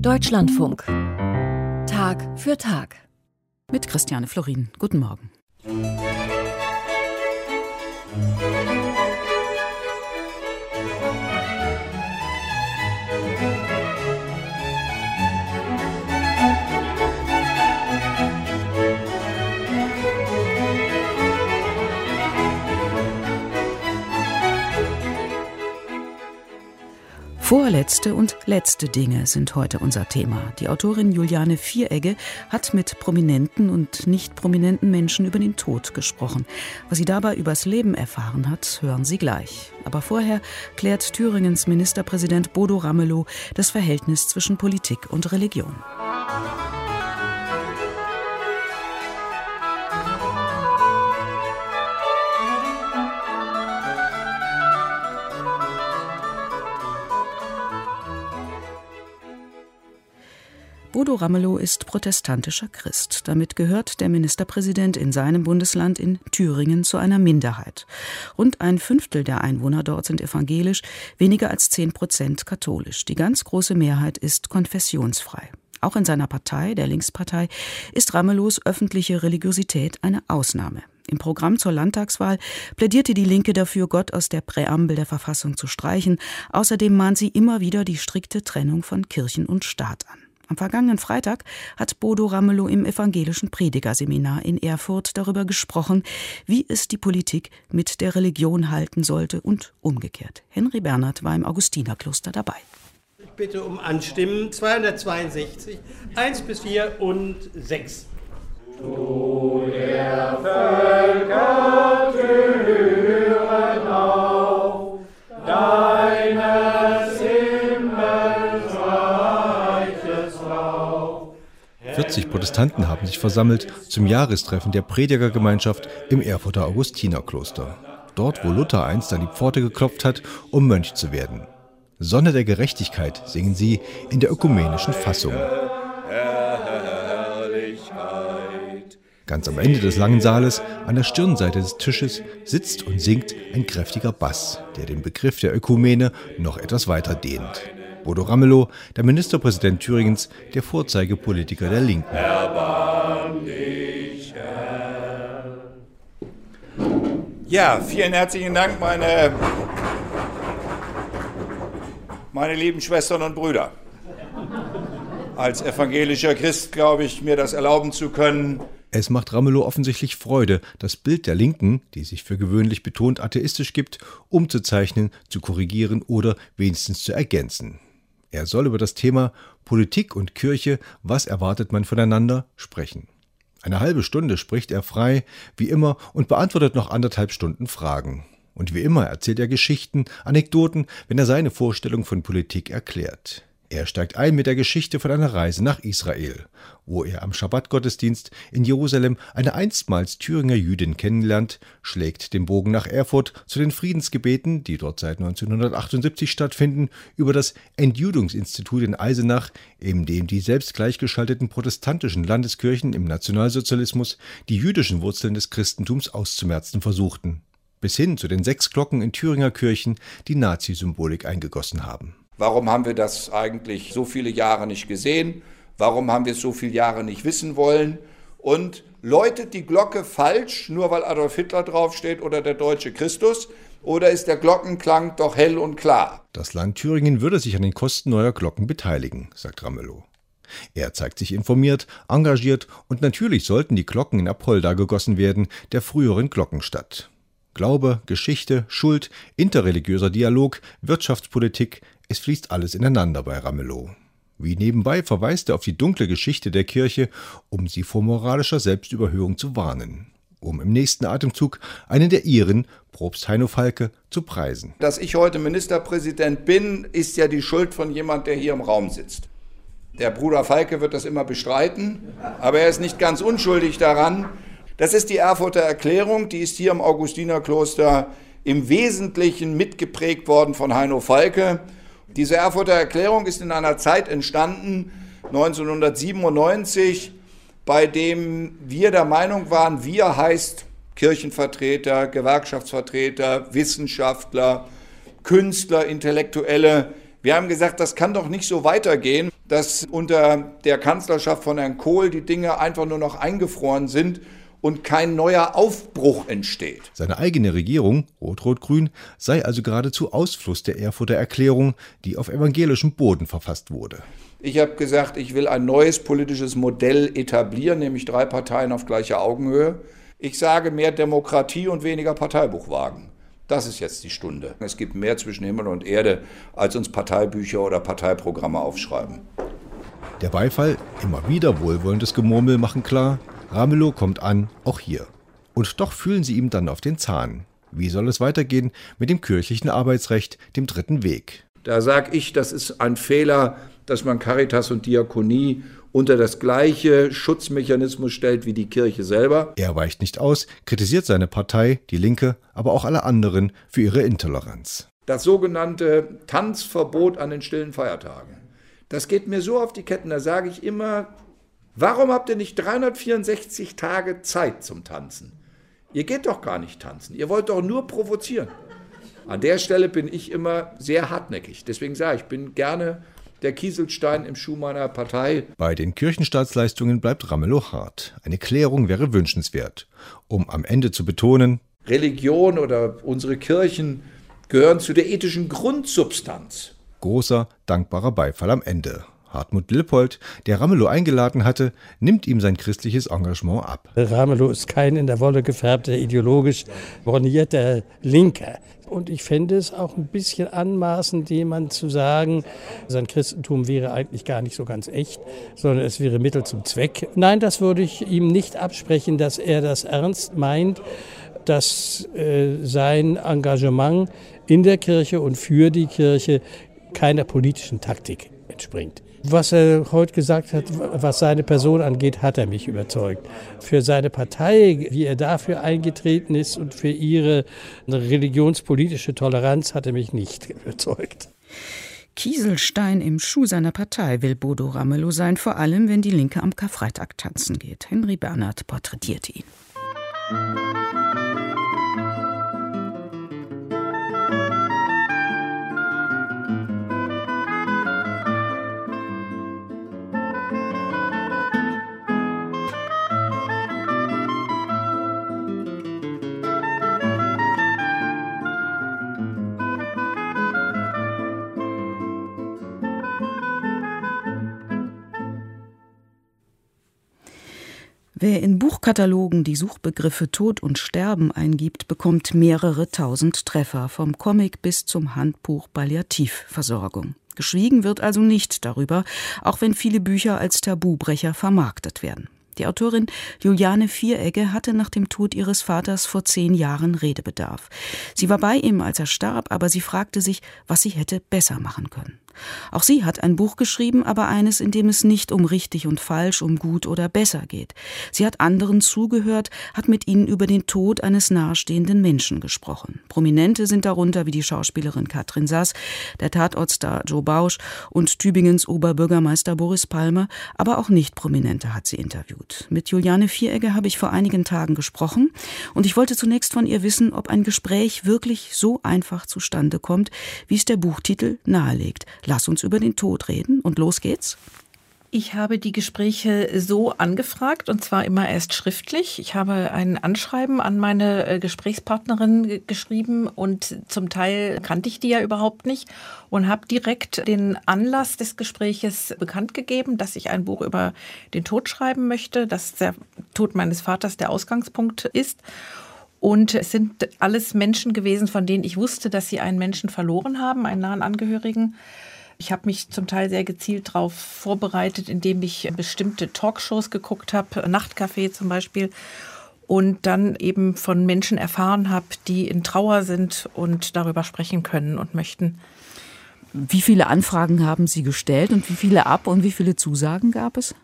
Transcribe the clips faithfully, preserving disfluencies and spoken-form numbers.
Deutschlandfunk. Tag für Tag. Mit Christiane Florin. Guten Morgen. Vorletzte und letzte Dinge sind heute unser Thema. Die Autorin Juliane Vieregge hat mit prominenten und nicht prominenten Menschen über den Tod gesprochen. Was sie dabei übers Leben erfahren hat, hören Sie gleich. Aber vorher klärt Thüringens Ministerpräsident Bodo Ramelow das Verhältnis zwischen Politik und Religion. Bodo Ramelow ist protestantischer Christ. Damit gehört der Ministerpräsident in seinem Bundesland in Thüringen zu einer Minderheit. Rund ein Fünftel der Einwohner dort sind evangelisch, weniger als zehn Prozent katholisch. Die ganz große Mehrheit ist konfessionsfrei. Auch in seiner Partei, der Linkspartei, ist Ramelows öffentliche Religiosität eine Ausnahme. Im Programm zur Landtagswahl plädierte die Linke dafür, Gott aus der Präambel der Verfassung zu streichen. Außerdem mahnt sie immer wieder die strikte Trennung von Kirchen und Staat an. Am vergangenen Freitag hat Bodo Ramelow im evangelischen Predigerseminar in Erfurt darüber gesprochen, wie es die Politik mit der Religion halten sollte und umgekehrt. Henry Bernhard war im Augustinerkloster dabei. Ich bitte um Anstimmen zweihundertzweiundsechzig, eins bis vier und sechs. Du der Völker hören auf, deines Himmels reiches Lauf. vierzig Protestanten haben sich versammelt zum Jahrestreffen der Predigergemeinschaft im Erfurter Augustinerkloster. Dort, wo Luther einst an die Pforte geklopft hat, um Mönch zu werden. Sonne der Gerechtigkeit singen sie in der ökumenischen Fassung. Ganz am Ende des langen Saales, an der Stirnseite des Tisches, sitzt und singt ein kräftiger Bass, der den Begriff der Ökumene noch etwas weiter dehnt. Bodo Ramelow, der Ministerpräsident Thüringens, der Vorzeigepolitiker der Linken. Erbarm dich, Herr. Ja, vielen herzlichen Dank, meine, meine lieben Schwestern und Brüder. Als evangelischer Christ glaube ich, mir das erlauben zu können. Es macht Ramelow offensichtlich Freude, das Bild der Linken, die sich für gewöhnlich betont atheistisch gibt, umzuzeichnen, zu korrigieren oder wenigstens zu ergänzen. Er soll über das Thema Politik und Kirche, was erwartet man voneinander, sprechen. Eine halbe Stunde spricht er frei, wie immer, und beantwortet noch anderthalb Stunden Fragen. Und wie immer erzählt er Geschichten, Anekdoten, wenn er seine Vorstellung von Politik erklärt. Er steigt ein mit der Geschichte von einer Reise nach Israel, wo er am Schabbatgottesdienst in Jerusalem eine einstmals Thüringer Jüdin kennenlernt, schlägt den Bogen nach Erfurt zu den Friedensgebeten, die dort seit neunzehnhundertachtundsiebzig stattfinden, über das Entjudungsinstitut in Eisenach, in dem die selbst gleichgeschalteten protestantischen Landeskirchen im Nationalsozialismus die jüdischen Wurzeln des Christentums auszumerzen versuchten, bis hin zu den sechs Glocken in Thüringer Kirchen, die Nazi-Symbolik eingegossen haben. Warum haben wir das eigentlich so viele Jahre nicht gesehen? Warum haben wir es so viele Jahre nicht wissen wollen? Und läutet die Glocke falsch, nur weil Adolf Hitler draufsteht oder der deutsche Christus? Oder ist der Glockenklang doch hell und klar? Das Land Thüringen würde sich an den Kosten neuer Glocken beteiligen, sagt Ramelow. Er zeigt sich informiert, engagiert und natürlich sollten die Glocken in Apolda gegossen werden, der früheren Glockenstadt. Glaube, Geschichte, Schuld, interreligiöser Dialog, Wirtschaftspolitik, es fließt alles ineinander bei Ramelow. Wie nebenbei verweist er auf die dunkle Geschichte der Kirche, um sie vor moralischer Selbstüberhöhung zu warnen. Um im nächsten Atemzug einen der ihren, Propst Heino Falke, zu preisen. Dass ich heute Ministerpräsident bin, ist ja die Schuld von jemand, der hier im Raum sitzt. Der Bruder Falke wird das immer bestreiten, aber er ist nicht ganz unschuldig daran. Das ist die Erfurter Erklärung, die ist hier im Augustinerkloster im Wesentlichen mitgeprägt worden von Heino Falke. Diese Erfurter Erklärung ist in einer Zeit entstanden, neunzehnhundertsiebenundneunzig, bei dem wir der Meinung waren, wir heißt Kirchenvertreter, Gewerkschaftsvertreter, Wissenschaftler, Künstler, Intellektuelle, Wir haben gesagt, das kann doch nicht so weitergehen, dass unter der Kanzlerschaft von Herrn Kohl die Dinge einfach nur noch eingefroren sind und kein neuer Aufbruch entsteht. Seine eigene Regierung, Rot-Rot-Grün, sei also geradezu Ausfluss der Erfurter Erklärung, die auf evangelischem Boden verfasst wurde. Ich habe gesagt, ich will ein neues politisches Modell etablieren, nämlich drei Parteien auf gleicher Augenhöhe. Ich sage mehr Demokratie und weniger Parteibuchwagen. Das ist jetzt die Stunde. Es gibt mehr zwischen Himmel und Erde, als uns Parteibücher oder Parteiprogramme aufschreiben. Der Beifall, immer wieder wohlwollendes Gemurmel machen klar, Ramelow kommt an, auch hier. Und doch fühlen sie ihm dann auf den Zahn. Wie soll es weitergehen mit dem kirchlichen Arbeitsrecht, dem dritten Weg? Da sage ich, das ist ein Fehler, dass man Caritas und Diakonie unter das gleiche Schutzmechanismus stellt wie die Kirche selber. Er weicht nicht aus, kritisiert seine Partei, die Linke, aber auch alle anderen für ihre Intoleranz. Das sogenannte Tanzverbot an den stillen Feiertagen. Das geht mir so auf die Ketten, da sage ich immer, warum habt ihr nicht dreihundertvierundsechzig Tage Zeit zum Tanzen? Ihr geht doch gar nicht tanzen, ihr wollt doch nur provozieren. An der Stelle bin ich immer sehr hartnäckig. Deswegen sage ich, ich bin gerne der Kieselstein im Schuh meiner Partei. Bei den Kirchenstaatsleistungen bleibt Ramelow hart. Eine Klärung wäre wünschenswert, um am Ende zu betonen: Religion oder unsere Kirchen gehören zu der ethischen Grundsubstanz. Großer, dankbarer Beifall am Ende. Hartmut Lippold, der Ramelow eingeladen hatte, nimmt ihm sein christliches Engagement ab. Ramelow ist kein in der Wolle gefärbter, ideologisch bornierter Linker. Und ich fände es auch ein bisschen anmaßend, jemand zu sagen, sein Christentum wäre eigentlich gar nicht so ganz echt, sondern es wäre Mittel zum Zweck. Nein, das würde ich ihm nicht absprechen, dass er das ernst meint, dass äh, sein Engagement in der Kirche und für die Kirche keiner politischen Taktik entspringt. Was er heute gesagt hat, was seine Person angeht, hat er mich überzeugt. Für seine Partei, wie er dafür eingetreten ist und für ihre religionspolitische Toleranz, hat er mich nicht überzeugt. Kieselstein im Schuh seiner Partei will Bodo Ramelow sein, vor allem wenn die Linke am Karfreitag tanzen geht. Henry Bernhard porträtierte ihn. Wer in Buchkatalogen die Suchbegriffe Tod und Sterben eingibt, bekommt mehrere tausend Treffer, vom Comic bis zum Handbuch Palliativversorgung. Geschwiegen wird also nicht darüber, auch wenn viele Bücher als Tabubrecher vermarktet werden. Die Autorin Juliane Vieregge hatte nach dem Tod ihres Vaters vor zehn Jahren Redebedarf. Sie war bei ihm, als er starb, aber sie fragte sich, was sie hätte besser machen können. Auch sie hat ein Buch geschrieben, aber eines, in dem es nicht um richtig und falsch, um gut oder besser geht. Sie hat anderen zugehört, hat mit ihnen über den Tod eines nahestehenden Menschen gesprochen. Prominente sind darunter wie die Schauspielerin Katrin Sass, der Tatortstar Joe Bausch und Tübingens Oberbürgermeister Boris Palmer, aber auch Nicht-Prominente hat sie interviewt. Mit Juliane Vieregge habe ich vor einigen Tagen gesprochen und ich wollte zunächst von ihr wissen, ob ein Gespräch wirklich so einfach zustande kommt, wie es der Buchtitel nahelegt. Lass uns über den Tod reden und los geht's. Ich habe die Gespräche so angefragt und zwar immer erst schriftlich. Ich habe ein Anschreiben an meine Gesprächspartnerin geschrieben und zum Teil kannte ich die ja überhaupt nicht und habe direkt den Anlass des Gespräches bekannt gegeben, dass ich ein Buch über den Tod schreiben möchte, dass der Tod meines Vaters der Ausgangspunkt ist. Und es sind alles Menschen gewesen, von denen ich wusste, dass sie einen Menschen verloren haben, einen nahen Angehörigen. Ich habe mich zum Teil sehr gezielt darauf vorbereitet, indem ich bestimmte Talkshows geguckt habe, Nachtcafé zum Beispiel, und dann eben von Menschen erfahren habe, die in Trauer sind und darüber sprechen können und möchten. Wie viele Anfragen haben Sie gestellt und wie viele ab und wie viele Zusagen gab es?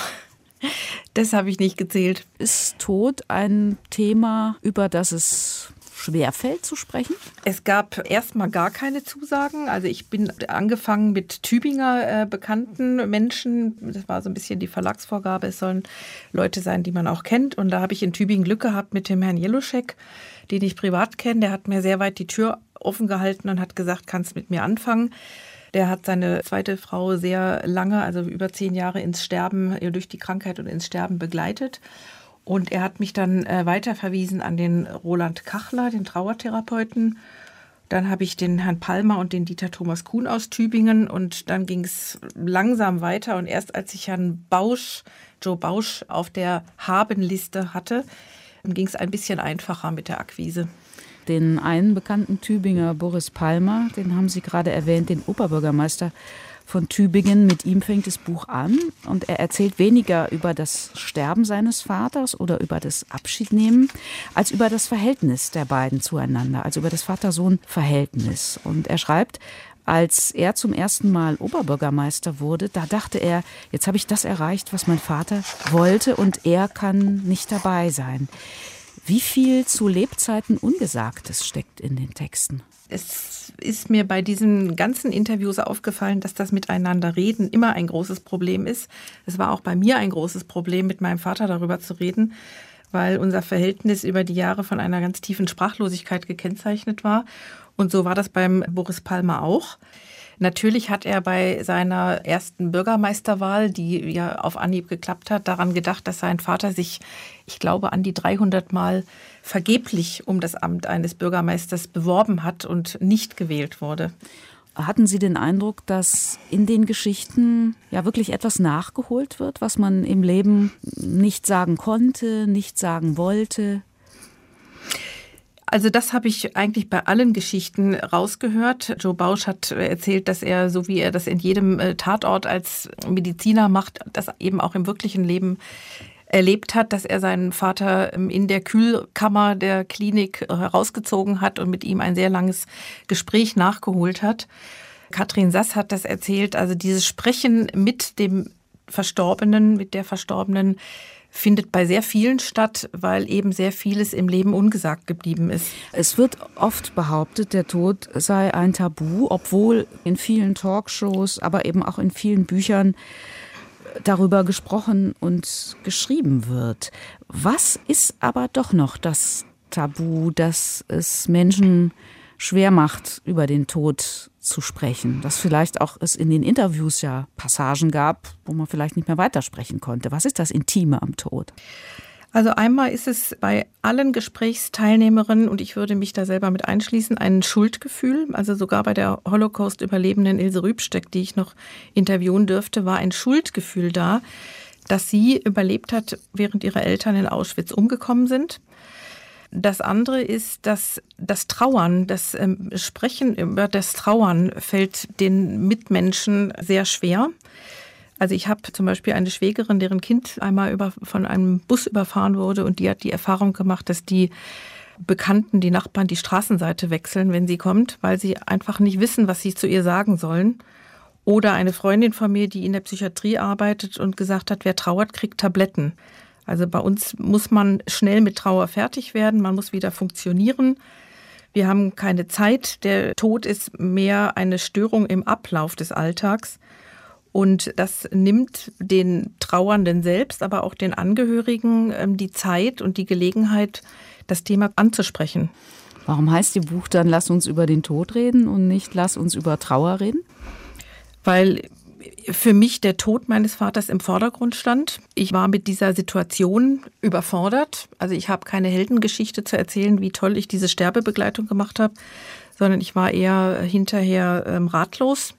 Das habe ich nicht gezählt. Ist Tod ein Thema, über das es schwerfällt zu sprechen? Es gab erstmal gar keine Zusagen. Also ich bin angefangen mit Tübinger äh, bekannten Menschen. Das war so ein bisschen die Verlagsvorgabe. Es sollen Leute sein, die man auch kennt. Und da habe ich in Tübingen Glück gehabt mit dem Herrn Jeluschek, den ich privat kenne. Der hat mir sehr weit die Tür offen gehalten und hat gesagt, kannst mit mir anfangen. Der hat seine zweite Frau sehr lange, also über zehn Jahre ins Sterben, durch die Krankheit und ins Sterben begleitet. Und er hat mich dann äh, weiterverwiesen an den Roland Kachler, den Trauertherapeuten. Dann habe ich den Herrn Palmer und den Dieter Thomas Kuhn aus Tübingen. Und dann ging es langsam weiter. Und erst als ich Herrn Bausch, Joe Bausch, auf der Habenliste hatte, ging es ein bisschen einfacher mit der Akquise. Den einen bekannten Tübinger, Boris Palmer, den haben Sie gerade erwähnt, den Oberbürgermeister von Tübingen. Mit ihm fängt das Buch an und er erzählt weniger über das Sterben seines Vaters oder über das Abschiednehmen, als über das Verhältnis der beiden zueinander, also über das Vater-Sohn-Verhältnis. Und er schreibt, als er zum ersten Mal Oberbürgermeister wurde, da dachte er, jetzt habe ich das erreicht, was mein Vater wollte und er kann nicht dabei sein. Wie viel zu Lebzeiten Ungesagtes steckt in den Texten? Es ist mir bei diesen ganzen Interviews aufgefallen, dass das Miteinanderreden immer ein großes Problem ist. Es war auch bei mir ein großes Problem, mit meinem Vater darüber zu reden, weil unser Verhältnis über die Jahre von einer ganz tiefen Sprachlosigkeit gekennzeichnet war. Und so war das beim Boris Palmer auch. Natürlich hat er bei seiner ersten Bürgermeisterwahl, die ja auf Anhieb geklappt hat, daran gedacht, dass sein Vater sich, ich glaube, an die dreihundert Mal vergeblich um das Amt eines Bürgermeisters beworben hat und nicht gewählt wurde. Hatten Sie den Eindruck, dass in den Geschichten ja wirklich etwas nachgeholt wird, was man im Leben nicht sagen konnte, nicht sagen wollte? Also das habe ich eigentlich bei allen Geschichten rausgehört. Joe Bausch hat erzählt, dass er, so wie er das in jedem Tatort als Mediziner macht, das eben auch im wirklichen Leben erlebt hat, dass er seinen Vater in der Kühlkammer der Klinik herausgezogen hat und mit ihm ein sehr langes Gespräch nachgeholt hat. Katrin Sass hat das erzählt, also dieses Sprechen mit dem Verstorbenen, mit der Verstorbenen, findet bei sehr vielen statt, weil eben sehr vieles im Leben ungesagt geblieben ist. Es wird oft behauptet, der Tod sei ein Tabu, obwohl in vielen Talkshows, aber eben auch in vielen Büchern darüber gesprochen und geschrieben wird. Was ist aber doch noch das Tabu, das es Menschen schwer macht, über den Tod zu sprechen? Dass vielleicht auch es in den Interviews ja Passagen gab, wo man vielleicht nicht mehr weitersprechen konnte. Was ist das Intime am Tod? Also einmal ist es bei allen Gesprächsteilnehmerinnen, und ich würde mich da selber mit einschließen, ein Schuldgefühl. Also sogar bei der Holocaust-Überlebenden Ilse Rübsteck, die ich noch interviewen dürfte, war ein Schuldgefühl da, dass sie überlebt hat, während ihre Eltern in Auschwitz umgekommen sind. Das andere ist, dass das Trauern, das ähm, Sprechen über das Trauern fällt den Mitmenschen sehr schwer. Also ich habe zum Beispiel eine Schwägerin, deren Kind einmal über, von einem Bus überfahren wurde und die hat die Erfahrung gemacht, dass die Bekannten, die Nachbarn die Straßenseite wechseln, wenn sie kommt, weil sie einfach nicht wissen, was sie zu ihr sagen sollen. Oder eine Freundin von mir, die in der Psychiatrie arbeitet und gesagt hat, wer trauert, kriegt Tabletten. Also bei uns muss man schnell mit Trauer fertig werden, man muss wieder funktionieren. Wir haben keine Zeit. Der Tod ist mehr eine Störung im Ablauf des Alltags. Und das nimmt den Trauernden selbst, aber auch den Angehörigen die Zeit und die Gelegenheit, das Thema anzusprechen. Warum heißt Ihr Buch dann Lass uns über den Tod reden und nicht Lass uns über Trauer reden? Weil für mich der Tod meines Vaters im Vordergrund stand. Ich war mit dieser Situation überfordert. Also ich habe keine Heldengeschichte zu erzählen, wie toll ich diese Sterbebegleitung gemacht habe, sondern ich war eher hinterher ähm, ratlos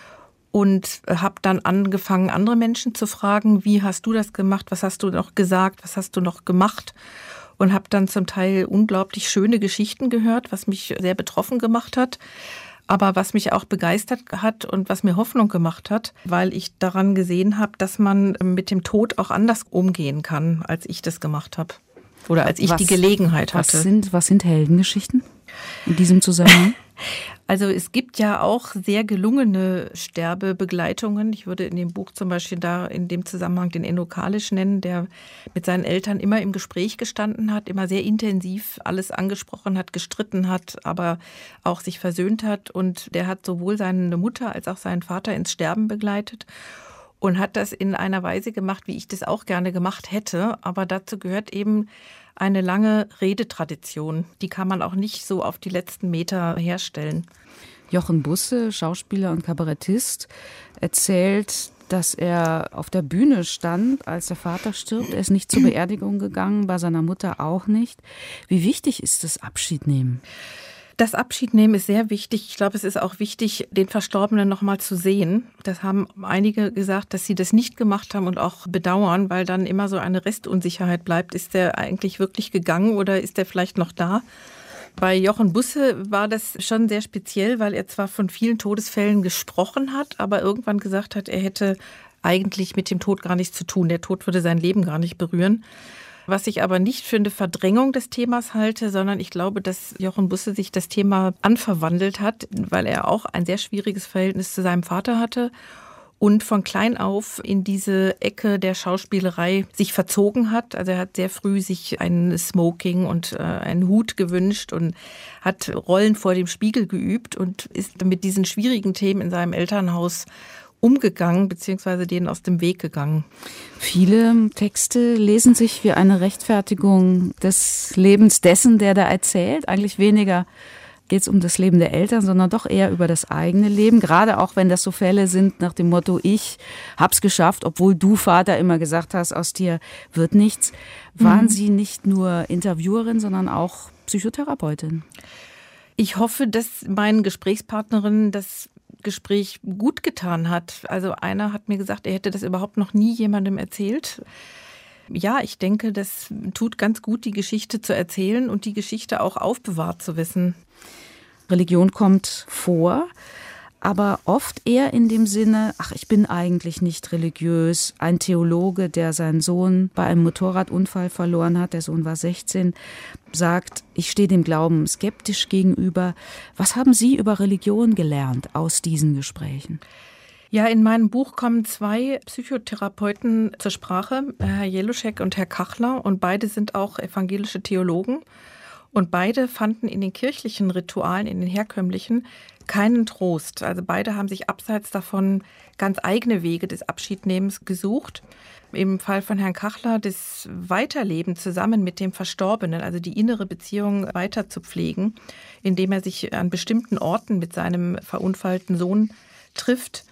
und habe dann angefangen, andere Menschen zu fragen, wie hast du das gemacht, was hast du noch gesagt, was hast du noch gemacht? Und habe dann zum Teil unglaublich schöne Geschichten gehört, was mich sehr betroffen gemacht hat. Aber was mich auch begeistert hat und was mir Hoffnung gemacht hat, weil ich daran gesehen habe, dass man mit dem Tod auch anders umgehen kann, als ich das gemacht habe. Oder als ich was, die Gelegenheit hatte. Was sind, was sind Heldengeschichten in diesem Zusammenhang? Also es gibt ja auch sehr gelungene Sterbebegleitungen. Ich würde in dem Buch zum Beispiel da in dem Zusammenhang den Enno Kalisch nennen, der mit seinen Eltern immer im Gespräch gestanden hat, immer sehr intensiv alles angesprochen hat, gestritten hat, aber auch sich versöhnt hat. Und der hat sowohl seine Mutter als auch seinen Vater ins Sterben begleitet und hat das in einer Weise gemacht, wie ich das auch gerne gemacht hätte. Aber dazu gehört eben eine lange Redetradition. Die kann man auch nicht so auf die letzten Meter herstellen. Jochen Busse, Schauspieler und Kabarettist, erzählt, dass er auf der Bühne stand, als der Vater stirbt. Er ist nicht zur Beerdigung gegangen, bei seiner Mutter auch nicht. Wie wichtig ist das Abschiednehmen? Das Abschiednehmen ist sehr wichtig. Ich glaube, es ist auch wichtig, den Verstorbenen noch mal zu sehen. Das haben einige gesagt, dass sie das nicht gemacht haben und auch bedauern, weil dann immer so eine Restunsicherheit bleibt. Ist der eigentlich wirklich gegangen oder ist der vielleicht noch da? Bei Jochen Busse war das schon sehr speziell, weil er zwar von vielen Todesfällen gesprochen hat, aber irgendwann gesagt hat, er hätte eigentlich mit dem Tod gar nichts zu tun. Der Tod würde sein Leben gar nicht berühren. Was ich aber nicht für eine Verdrängung des Themas halte, sondern ich glaube, dass Jochen Busse sich das Thema anverwandelt hat, weil er auch ein sehr schwieriges Verhältnis zu seinem Vater hatte und von klein auf in diese Ecke der Schauspielerei sich verzogen hat. Also er hat sehr früh sich ein Smoking und äh, einen Hut gewünscht und hat Rollen vor dem Spiegel geübt und ist mit diesen schwierigen Themen in seinem Elternhaus umgegangen bzw. denen aus dem Weg gegangen. Viele Texte lesen sich wie eine Rechtfertigung des Lebens dessen, der da erzählt. Eigentlich weniger geht es um das Leben der Eltern, sondern doch eher über das eigene Leben. Gerade auch, wenn das so Fälle sind nach dem Motto, ich hab's geschafft, obwohl du, Vater, immer gesagt hast, aus dir wird nichts. Waren mhm. Sie nicht nur Interviewerin, sondern auch Psychotherapeutin? Ich hoffe, dass meinen Gesprächspartnerinnen das Gespräch gut getan hat. Also einer hat mir gesagt, er hätte das überhaupt noch nie jemandem erzählt. Ja, ich denke, das tut ganz gut, die Geschichte zu erzählen und die Geschichte auch aufbewahrt zu wissen. Religion kommt vor, aber oft eher in dem Sinne, ach, ich bin eigentlich nicht religiös. Ein Theologe, der seinen Sohn bei einem Motorradunfall verloren hat, der Sohn war sechzehn, sagt, ich stehe dem Glauben skeptisch gegenüber. Was haben Sie über Religion gelernt aus diesen Gesprächen? Ja, in meinem Buch kommen zwei Psychotherapeuten zur Sprache, Herr Jeluschek und Herr Kachler, und beide sind auch evangelische Theologen. Und beide fanden in den kirchlichen Ritualen, in den herkömmlichen, keinen Trost. Also beide haben sich abseits davon ganz eigene Wege des Abschiednehmens gesucht. Im Fall von Herrn Kachler das Weiterleben zusammen mit dem Verstorbenen, also die innere Beziehung weiter zu pflegen, indem er sich an bestimmten Orten mit seinem verunfallten Sohn trifft.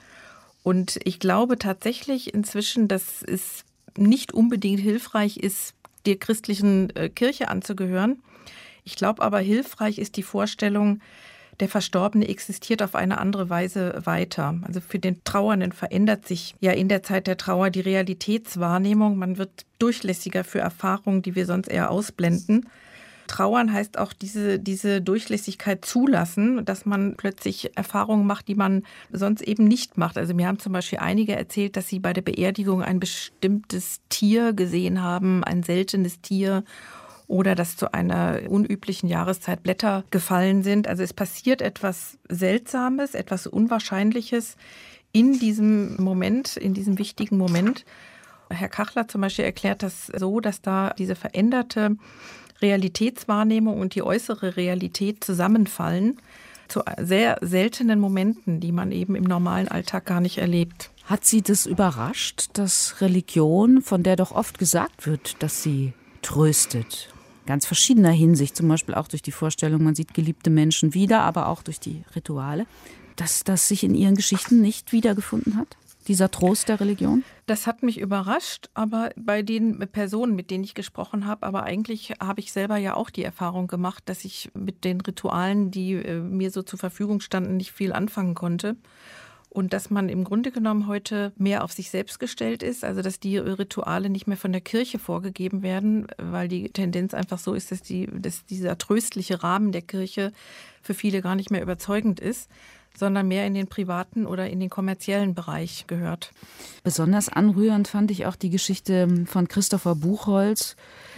Und ich glaube tatsächlich inzwischen, dass es nicht unbedingt hilfreich ist, der christlichen Kirche anzugehören. Ich glaube aber, hilfreich ist die Vorstellung, der Verstorbene existiert auf eine andere Weise weiter. Also für den Trauernden verändert sich ja in der Zeit der Trauer die Realitätswahrnehmung. Man wird durchlässiger für Erfahrungen, die wir sonst eher ausblenden. Trauern heißt auch diese, diese Durchlässigkeit zulassen, dass man plötzlich Erfahrungen macht, die man sonst eben nicht macht. Also mir haben zum Beispiel einige erzählt, dass sie bei der Beerdigung ein bestimmtes Tier gesehen haben, ein seltenes Tier, oder dass zu einer unüblichen Jahreszeit Blätter gefallen sind. Also es passiert etwas Seltsames, etwas Unwahrscheinliches in diesem Moment, in diesem wichtigen Moment. Herr Kachler zum Beispiel erklärt das so, dass da diese veränderte Realitätswahrnehmung und die äußere Realität zusammenfallen zu sehr seltenen Momenten, die man eben im normalen Alltag gar nicht erlebt. Hat Sie das überrascht, dass Religion, von der doch oft gesagt wird, dass sie tröstet, ganz verschiedener Hinsicht, zum Beispiel auch durch die Vorstellung, man sieht geliebte Menschen wieder, aber auch durch die Rituale, dass das sich in Ihren Geschichten nicht wiedergefunden hat, dieser Trost der Religion? Das hat mich überrascht, aber bei den Personen, mit denen ich gesprochen habe, aber eigentlich habe ich selber ja auch die Erfahrung gemacht, dass ich mit den Ritualen, die äh, mir so zur Verfügung standen, nicht viel anfangen konnte. Und dass man im Grunde genommen heute mehr auf sich selbst gestellt ist, also dass die Rituale nicht mehr von der Kirche vorgegeben werden, weil die Tendenz einfach so ist, dass, die, dass dieser tröstliche Rahmen der Kirche für viele gar nicht mehr überzeugend ist, sondern mehr in den privaten oder in den kommerziellen Bereich gehört. Besonders anrührend fand ich auch die Geschichte von Christopher Buchholz,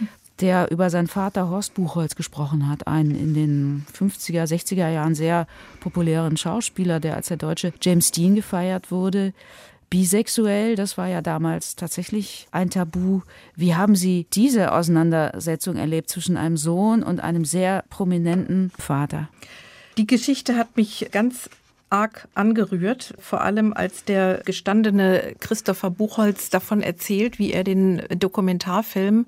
der über seinen Vater Horst Buchholz gesprochen hat, einen in den fünfziger, sechziger Jahren sehr populären Schauspieler, der als der deutsche James Dean gefeiert wurde. Bisexuell, das war ja damals tatsächlich ein Tabu. Wie haben Sie diese Auseinandersetzung erlebt zwischen einem Sohn und einem sehr prominenten Vater? Die Geschichte hat mich ganz arg angerührt, vor allem als der gestandene Christopher Buchholz davon erzählt, wie er den Dokumentarfilm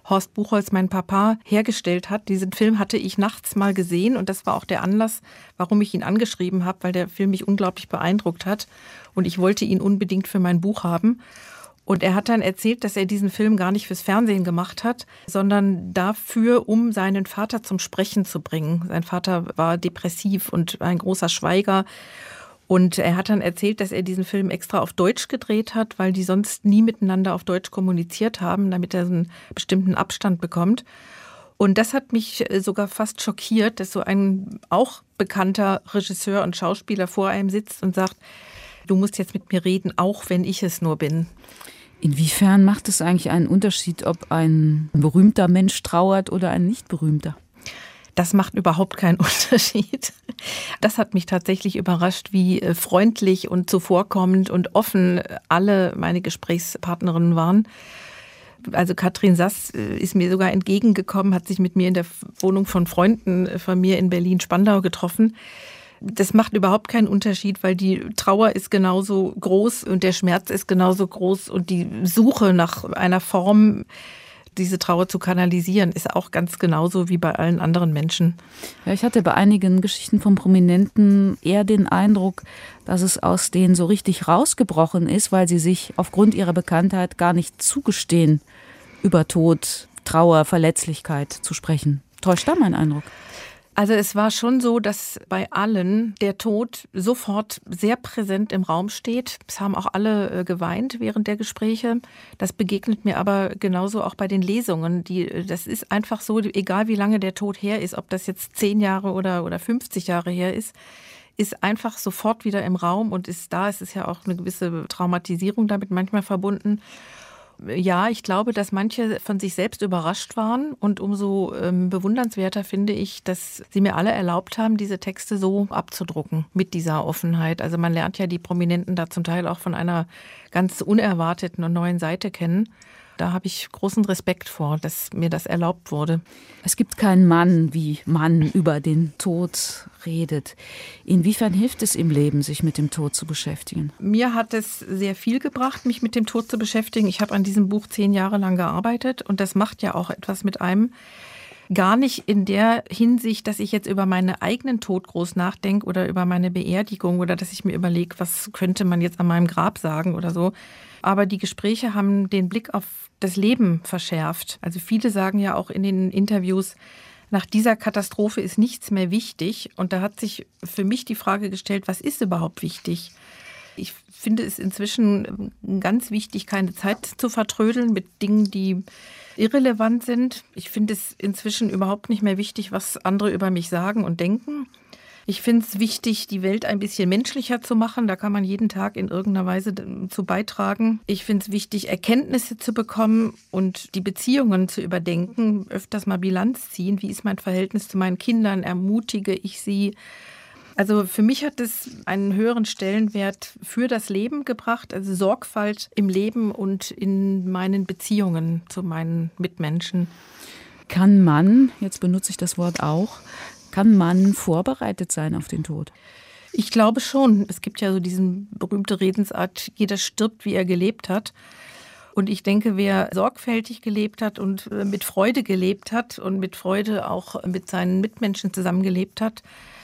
Horst Buchholz, mein Papa, hergestellt hat. Diesen Film hatte ich nachts mal gesehen und das war auch der Anlass, warum ich ihn angeschrieben habe, weil der Film mich unglaublich beeindruckt hat und ich wollte ihn unbedingt für mein Buch haben. Und er hat dann erzählt, dass er diesen Film gar nicht fürs Fernsehen gemacht hat, sondern dafür, um seinen Vater zum Sprechen zu bringen. Sein Vater war depressiv und ein großer Schweiger. Und er hat dann erzählt, dass er diesen Film extra auf Deutsch gedreht hat, weil die sonst nie miteinander auf Deutsch kommuniziert haben, damit er einen bestimmten Abstand bekommt. Und das hat mich sogar fast schockiert, dass so ein auch bekannter Regisseur und Schauspieler vor einem sitzt und sagt, du musst jetzt mit mir reden, auch wenn ich es nur bin. Inwiefern macht es eigentlich einen Unterschied, ob ein berühmter Mensch trauert oder ein nicht berühmter? Das macht überhaupt keinen Unterschied. Das hat mich tatsächlich überrascht, wie freundlich und zuvorkommend und offen alle meine Gesprächspartnerinnen waren. Also Katrin Sass ist mir sogar entgegengekommen, hat sich mit mir in der Wohnung von Freunden von mir in Berlin-Spandau getroffen. Das macht überhaupt keinen Unterschied, weil die Trauer ist genauso groß und der Schmerz ist genauso groß und die Suche nach einer Form, diese Trauer zu kanalisieren, ist auch ganz genauso wie bei allen anderen Menschen. Ja, ich hatte bei einigen Geschichten von Prominenten eher den Eindruck, dass es aus denen so richtig rausgebrochen ist, weil sie sich aufgrund ihrer Bekanntheit gar nicht zugestehen, über Tod, Trauer, Verletzlichkeit zu sprechen. Täuscht da mein Eindruck? Also es war schon so, dass bei allen der Tod sofort sehr präsent im Raum steht. Es haben auch alle geweint während der Gespräche. Das begegnet mir aber genauso auch bei den Lesungen. Die, das ist einfach so, egal wie lange der Tod her ist, ob das jetzt zehn Jahre oder, oder fünfzig Jahre her ist, ist einfach sofort wieder im Raum und ist da. Es ist ja auch eine gewisse Traumatisierung damit manchmal verbunden. Ja, ich glaube, dass manche von sich selbst überrascht waren und umso ähm, bewundernswerter finde ich, dass sie mir alle erlaubt haben, diese Texte so abzudrucken mit dieser Offenheit. Also man lernt ja die Prominenten da zum Teil auch von einer ganz unerwarteten und neuen Seite kennen. Da habe ich großen Respekt vor, dass mir das erlaubt wurde. Es gibt keinen Mann, wie Mann über den Tod redet. Inwiefern hilft es im Leben, sich mit dem Tod zu beschäftigen? Mir hat es sehr viel gebracht, mich mit dem Tod zu beschäftigen. Ich habe an diesem Buch zehn Jahre lang gearbeitet und das macht ja auch etwas mit einem. Gar nicht in der Hinsicht, dass ich jetzt über meinen eigenen Tod groß nachdenke oder über meine Beerdigung oder dass ich mir überlege, was könnte man jetzt an meinem Grab sagen oder so. Aber die Gespräche haben den Blick auf das Leben verschärft. Also viele sagen ja auch in den Interviews, nach dieser Katastrophe ist nichts mehr wichtig. Und da hat sich für mich die Frage gestellt, was ist überhaupt wichtig? Ich finde es inzwischen ganz wichtig, keine Zeit zu vertrödeln mit Dingen, die irrelevant sind. Ich finde es inzwischen überhaupt nicht mehr wichtig, was andere über mich sagen und denken. Ich finde es wichtig, die Welt ein bisschen menschlicher zu machen. Da kann man jeden Tag in irgendeiner Weise zu beitragen. Ich finde es wichtig, Erkenntnisse zu bekommen und die Beziehungen zu überdenken, öfters mal Bilanz ziehen. Wie ist mein Verhältnis zu meinen Kindern? Ermutige ich sie? Also für mich hat es einen höheren Stellenwert für das Leben gebracht, also Sorgfalt im Leben und in meinen Beziehungen zu meinen Mitmenschen. Kann man, jetzt benutze ich das Wort auch, kann man vorbereitet sein auf den Tod? Ich glaube schon. Es gibt ja so diesen berühmte Redensart, jeder stirbt, wie er gelebt hat. Und ich denke, wer sorgfältig gelebt hat und mit Freude gelebt hat und mit Freude auch mit seinen Mitmenschen zusammengelebt hat,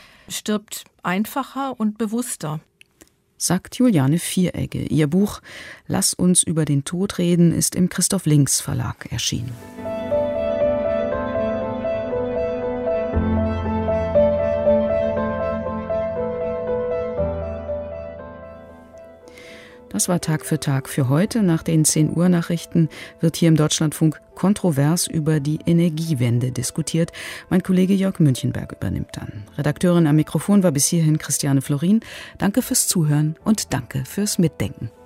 stirbt einfacher und bewusster. Sagt Juliane Vieregge. Ihr Buch »Lass uns über den Tod reden« ist im Christoph Links Verlag erschienen. Das war Tag für Tag für heute. Nach den zehn Uhr Nachrichten wird hier im Deutschlandfunk kontrovers über die Energiewende diskutiert. Mein Kollege Jörg Münchenberg übernimmt dann. Redakteurin am Mikrofon war bis hierhin Christiane Florin. Danke fürs Zuhören und danke fürs Mitdenken.